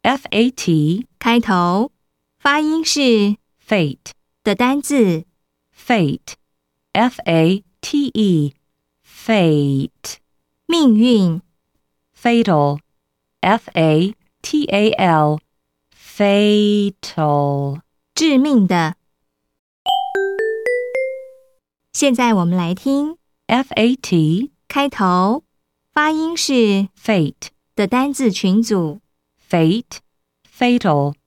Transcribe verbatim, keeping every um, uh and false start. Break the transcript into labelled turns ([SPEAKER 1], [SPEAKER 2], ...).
[SPEAKER 1] F A T
[SPEAKER 2] 开头，发音是
[SPEAKER 1] fate
[SPEAKER 2] 的单字
[SPEAKER 1] fate F A T E fate
[SPEAKER 2] 命运
[SPEAKER 1] fatal F A T A L fatal
[SPEAKER 2] 致命的。现在我们来听
[SPEAKER 1] F A T
[SPEAKER 2] 开头，发音是
[SPEAKER 1] fate
[SPEAKER 2] 的单字群组
[SPEAKER 1] fate fatal